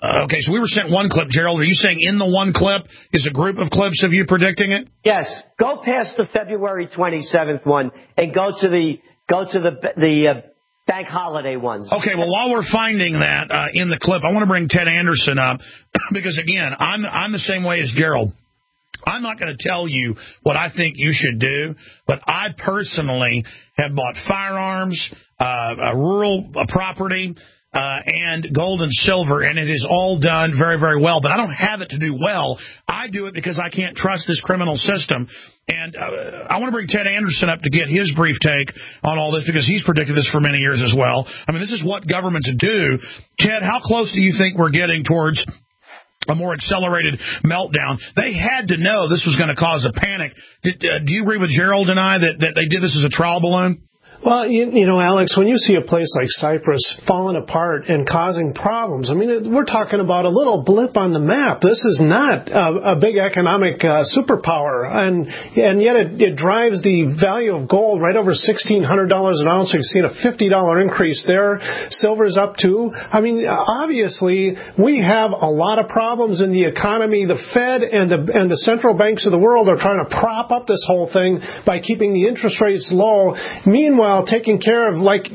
Okay, so we were sent one clip, Gerald. Are you saying in the one clip is a group of clips of you predicting it? Yes. Go past the February 27th one and go to the bank holiday ones. Okay, well, while we're finding that in the clip, I want to bring Ted Anderson up because, again, I'm the same way as Gerald. I'm not going to tell you what I think you should do, but I personally have bought firearms, rural property, and gold and silver, and it is all done very, very well. But I don't have it to do well. I do it because I can't trust this criminal system. And I want to bring Ted Anderson up to get his brief take on all this because he's predicted this for many years as well. I mean, this is what governments do. Ted, how close do you think we're getting towards a more accelerated meltdown? They had to know this was going to cause a panic. Do you agree with Gerald and I that they did this as a trial balloon? Well, you know, Alex, when you see a place like Cyprus falling apart and causing problems, I mean, we're talking about a little blip on the map. This is not a big economic superpower, and yet it drives the value of gold right over $1,600 an ounce. We've seen a $50 increase there. Silver's up too. I mean, obviously, we have a lot of problems in the economy. The Fed and the central banks of the world are trying to prop up this whole thing by keeping the interest rates low. Meanwhile, taking care of like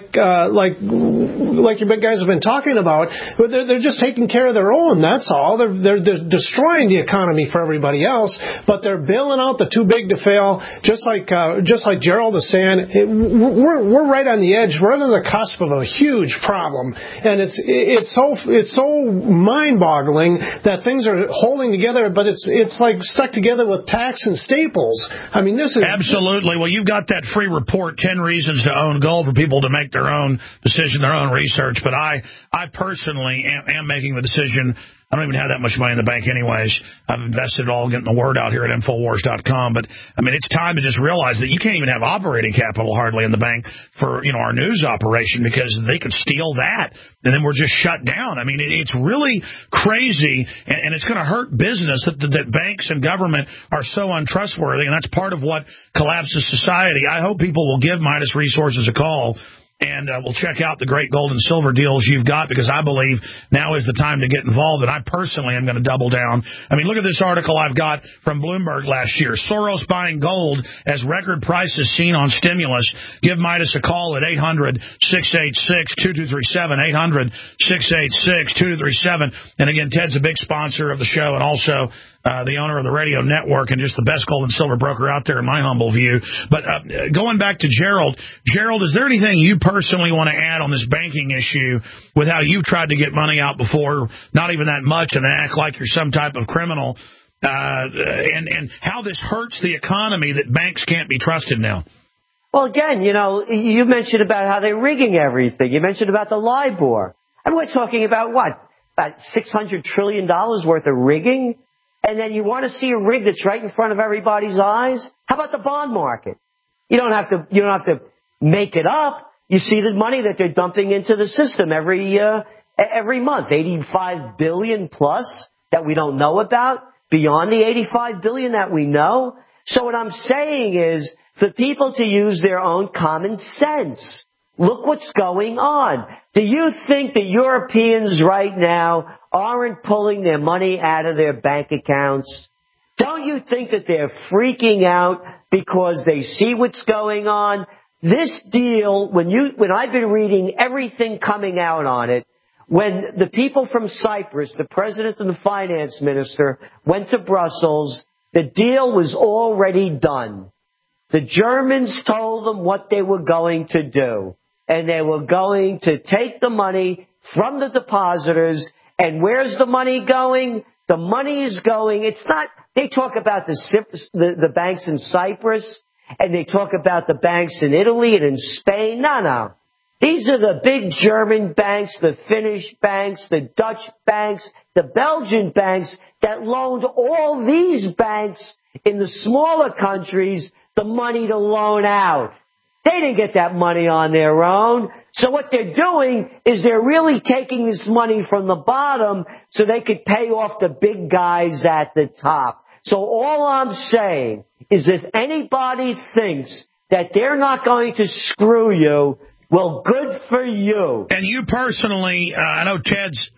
you big guys have been talking about, but they're just taking care of their own. That's all. They're destroying the economy for everybody else, but they're bailing out the too big to fail. Just like Gerald is saying, we're right on the edge. We're on the cusp of a huge problem, and it's so mind-boggling that things are holding together, but it's like stuck together with tacks and staples. I mean, this is absolutely. Well, you've got that free report, 10 reasons to own gold, for people to make their own decision, their own research. But I personally am making the decision. I don't even have that much money in the bank anyways. I've invested it all getting the word out here at Infowars.com. But, I mean, it's time to just realize that you can't even have operating capital hardly in the bank for, you know, our news operation because they could steal that and then we're just shut down. I mean, it's really crazy, and it's going to hurt business that banks and government are so untrustworthy, and that's part of what collapses society. I hope people will give Midas Resources a call. And we'll check out the great gold and silver deals you've got because I believe now is the time to get involved. And I personally am going to double down. I mean, look at this article I've got from Bloomberg last year. Soros buying gold as record prices seen on stimulus. Give Midas a call at 800-686-2237, 800-686-2237. And again, Ted's a big sponsor of the show and also the owner of the radio network and just the best gold and silver broker out there in my humble view. But going back to Gerald, is there anything you personally want to add on this banking issue with how you've tried to get money out before, not even that much, and then act like you're some type of criminal, and how this hurts the economy that banks can't be trusted now? Well, again, you know, you mentioned about how they're rigging everything. You mentioned about the LIBOR. And we're talking about what? About $600 trillion worth of rigging? And then you want to see a rig that's right in front of everybody's eyes? How about the bond market? You don't have to make it up. You see the money that they're dumping into the system every month, $85 billion plus that we don't know about, beyond the $85 billion that we know. So what I'm saying is for people to use their own common sense. Look what's going on. Do you think the Europeans right now aren't pulling their money out of their bank accounts? Don't you think that they're freaking out because they see what's going on? This deal, when I've been reading everything coming out on it, when the people from Cyprus, the president and the finance minister, went to Brussels, the deal was already done. The Germans told them what they were going to do. And they were going to take the money from the depositors. And where's the money going? The money is going. It's not. They talk about the banks in Cyprus, and they talk about the banks in Italy and in Spain. No. These are the big German banks, the Finnish banks, the Dutch banks, the Belgian banks that loaned all these banks in the smaller countries the money to loan out. They didn't get that money on their own. So what they're doing is they're really taking this money from the bottom so they could pay off the big guys at the top. So all I'm saying is if anybody thinks that they're not going to screw you, well, good for you. And you personally, I know Ted's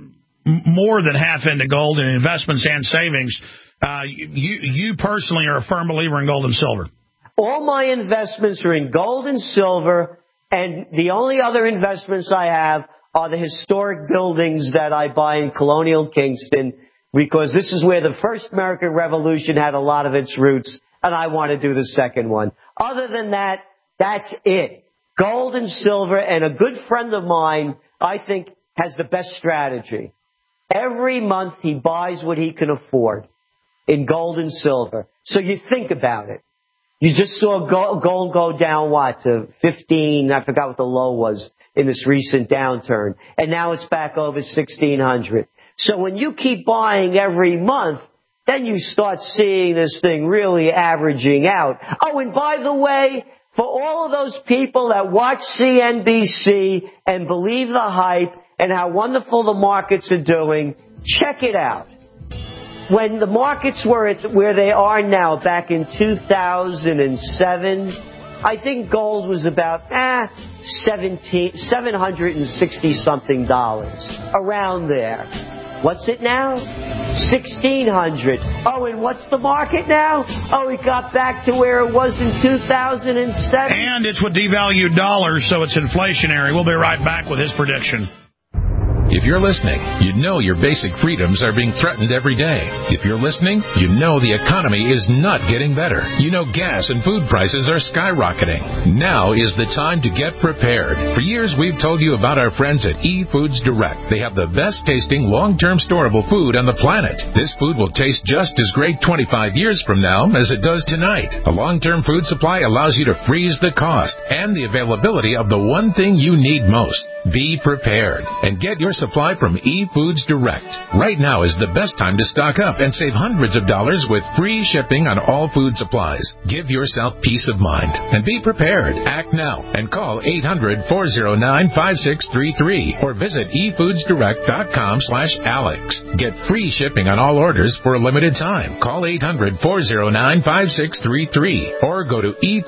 more than half into gold in investments and savings. You personally are a firm believer in gold and silver. All my investments are in gold and silver, and the only other investments I have are the historic buildings that I buy in Colonial Kingston, because this is where the first American Revolution had a lot of its roots, and I want to do the second one. Other than that, that's it. Gold and silver, and a good friend of mine, I think, has the best strategy. Every month he buys what he can afford in gold and silver. So you think about it. You just saw gold go down, to 15, I forgot what the low was in this recent downturn. And now it's back over 1,600. So when you keep buying every month, then you start seeing this thing really averaging out. Oh, and by the way, for all of those people that watch CNBC and believe the hype and how wonderful the markets are doing, check it out. When the markets were at where they are now, back in 2007, I think gold was about $760-something, around there. What's it now? 1,600. Oh, and what's the market now? Oh, it got back to where it was in 2007. And it's with devalued dollars, so it's inflationary. We'll be right back with his prediction. If you're listening, you know your basic freedoms are being threatened every day. If you're listening, you know the economy is not getting better. You know gas and food prices are skyrocketing. Now is the time to get prepared. For years, we've told you about our friends at eFoods Direct. They have the best tasting, long-term storable food on the planet. This food will taste just as great 25 years from now as it does tonight. A long-term food supply allows you to freeze the cost and the availability of the one thing you need most. Be prepared and get your supply from eFoods Direct. Right now is the best time to stock up and save hundreds of dollars with free shipping on all food supplies. Give yourself peace of mind and be prepared. Act now and call 800-409-5633 or visit efoodsdirect.com/Alex. Get free shipping on all orders for a limited time. Call 800-409-5633 or go to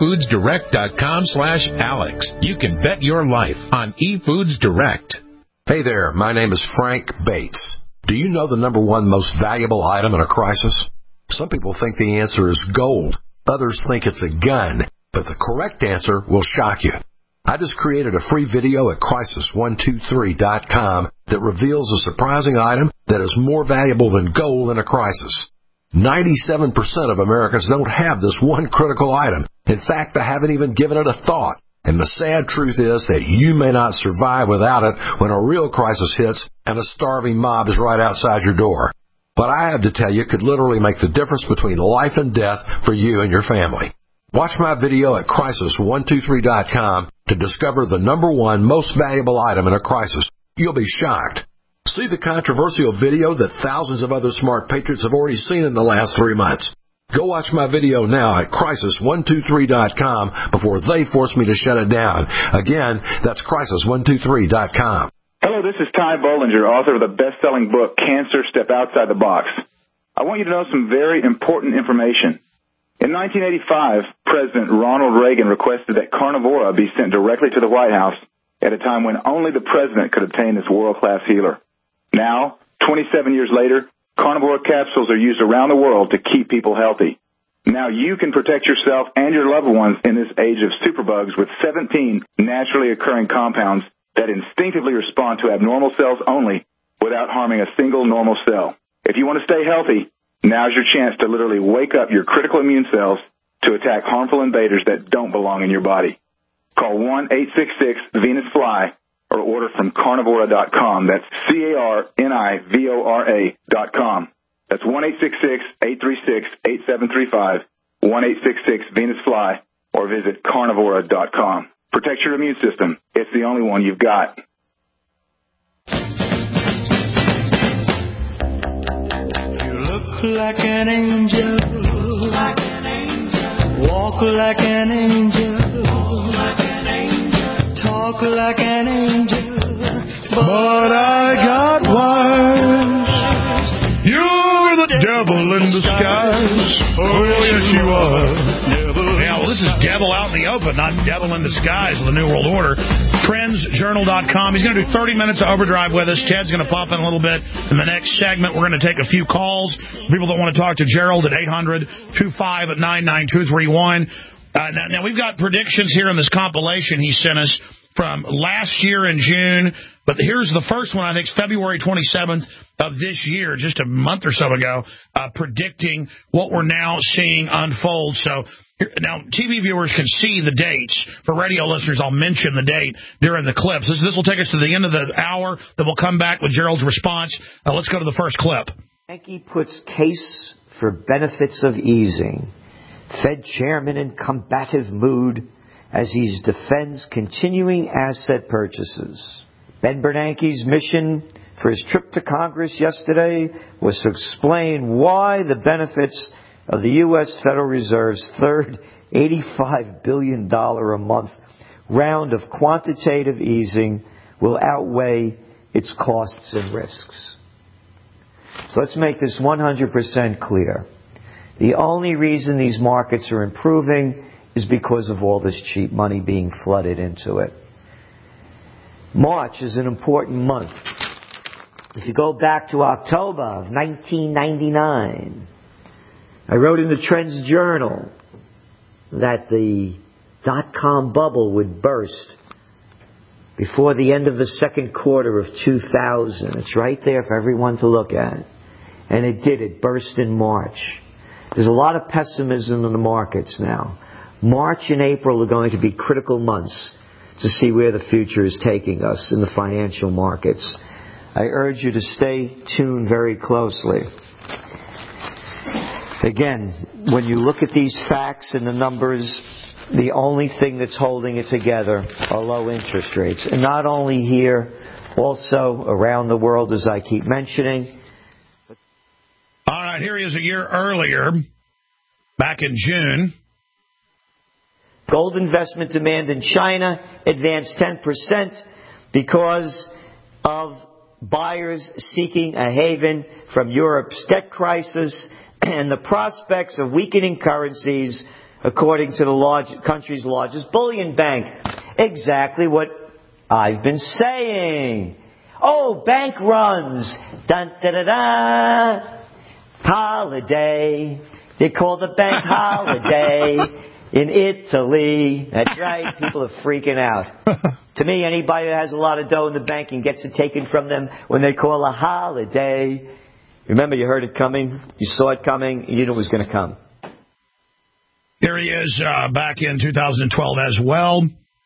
efoodsdirect.com/Alex. You can bet your life on eFoods Direct. Hey there, my name is Frank Bates. Do you know the number one most valuable item in a crisis? Some people think the answer is gold. Others think it's a gun. But the correct answer will shock you. I just created a free video at crisis123.com that reveals a surprising item that is more valuable than gold in a crisis. 97% of Americans don't have this one critical item. In fact, they haven't even given it a thought. And the sad truth is that you may not survive without it when a real crisis hits and a starving mob is right outside your door. What I have to tell you could literally make the difference between life and death for you and your family. Watch my video at crisis123.com to discover the number one most valuable item in a crisis. You'll be shocked. See the controversial video that thousands of other smart patriots have already seen in the last 3 months. Go watch my video now at crisis123.com before they force me to shut it down. Again, that's crisis123.com. Hello, this is Ty Bollinger, author of the best-selling book, Cancer, Step Outside the Box. I want you to know some very important information. In 1985, President Ronald Reagan requested that Carnivora be sent directly to the White House at a time when only the president could obtain this world-class healer. Now, 27 years later, Carnivora capsules are used around the world to keep people healthy. Now you can protect yourself and your loved ones in this age of superbugs with 17 naturally occurring compounds that instinctively respond to abnormal cells only without harming a single normal cell. If you want to stay healthy, now's your chance to literally wake up your critical immune cells to attack harmful invaders that don't belong in your body. Call 1-866-VENUS-FLY or order from carnivora.com. That's carnivora.com. That's 1-866-836-8735, 1-866-VENUS-FLY, or visit carnivora.com. Protect your immune system. It's the only one you've got. You look like an angel, walk like an angel, talk like an angel, but I got wires. You're the devil in disguise. Oh, yes, you are. Yeah, well, this is devil out in the open, not devil in disguise with the New World Order. TrendsJournal.com. He's going to do 30 minutes of Overdrive with us. Ted's going to pop in a little bit. In the next segment, we're going to take a few calls. People that want to talk to Gerald at 800-25-99231. Now, we've got predictions here in this compilation he sent us from last year in June. But here's the first one, I think, February 27th of this year, just a month or so ago, predicting what we're now seeing unfold. So now TV viewers can see the dates. For radio listeners, I'll mention the date during the clips. This will take us to the end of the hour. Then we'll come back with Gerald's response. Let's go to the first clip. Bernanke puts case for benefits of easing. Fed chairman in combative mood as he defends continuing asset purchases. Ben Bernanke's mission for his trip to Congress yesterday was to explain why the benefits of the U.S. Federal Reserve's third $85 billion a month round of quantitative easing will outweigh its costs and risks. So let's make this 100% clear. The only reason these markets are improving is because of all this cheap money being flooded into it. March is an important month. If you go back to October of 1999, I wrote in the Trends Journal that the dot-com bubble would burst before the end of the second quarter of 2000. It's right there for everyone to look at. And it did. It burst in March. There's a lot of pessimism in the markets now. March and April are going to be critical months to see where the future is taking us in the financial markets. I urge you to stay tuned very closely. Again, when you look at these facts and the numbers, the only thing that's holding it together are low interest rates. And not only here, also around the world, as I keep mentioning. All right, here he is a year earlier, back in June. Gold investment demand in China advanced 10% because of buyers seeking a haven from Europe's debt crisis and the prospects of weakening currencies, according to the country's largest bullion bank. Exactly what I've been saying. Oh, bank runs. Dun, da, da, da. Holiday. They call the bank holiday in Italy. That's right. People are freaking out. To me, anybody that has a lot of dough in the bank and gets it taken from them when they call a holiday. Remember, you heard it coming. You saw it coming. You knew it was going to come. Here he is back in 2012 as well.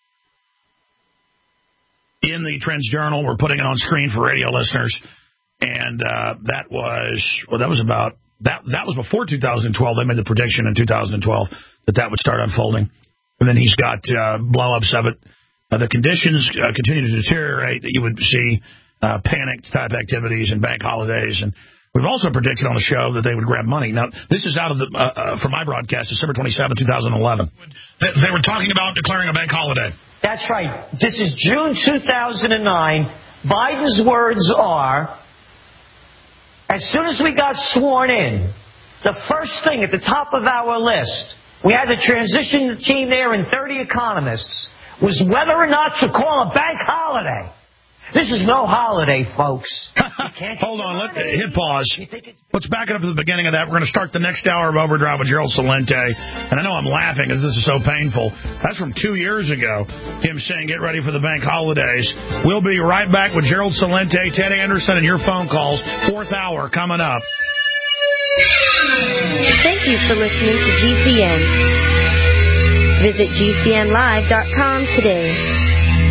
In the Trends Journal, we're putting it on screen for radio listeners. And that was before 2012. They made the prediction in 2012 that would start unfolding. And then he's got blow-ups of it. The conditions continue to deteriorate, that you would see panic-type activities and bank holidays. And we've also predicted on the show that they would grab money. Now, this is out of from my broadcast, December 27, 2011. They were talking about declaring a bank holiday. That's right. This is June 2009. Biden's words are, as soon as we got sworn in, the first thing at the top of our list, we had the transition team there and 30 economists, was whether or not to call a bank holiday. This is no holiday, folks. Hold on. Let's hit pause. Let's back it up to the beginning of that. We're going to start the next hour of Overdrive with Gerald Celente. And I know I'm laughing because this is so painful. That's from 2 years ago, him saying, get ready for the bank holidays. We'll be right back with Gerald Celente, Ted Anderson, and your phone calls. Fourth hour coming up. Thank you for listening to GCN. Visit GCNlive.com today.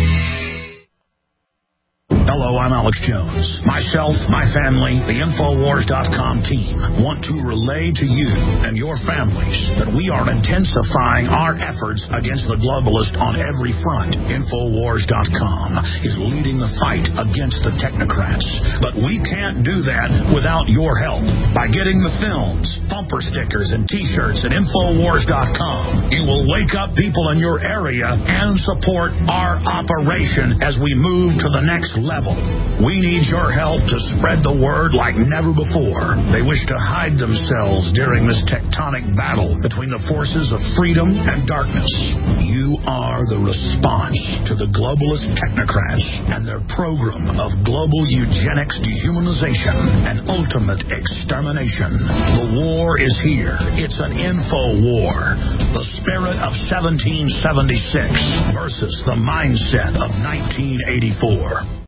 Hello, I'm Alex Jones. Myself, my family, the Infowars.com team want to relay to you and your families that we are intensifying our efforts against the globalist on every front. Infowars.com is leading the fight against the technocrats. But we can't do that without your help. By getting the films, bumper stickers, and T-shirts at Infowars.com, you will wake up people in your area and support our operation as we move to the next level. We need your help to spread the word like never before. They wish to hide themselves during this tectonic battle between the forces of freedom and darkness. You are the response to the globalist technocrats and their program of global eugenics, dehumanization, and ultimate extermination. The war is here. It's an info war. The spirit of 1776 versus the mindset of 1984.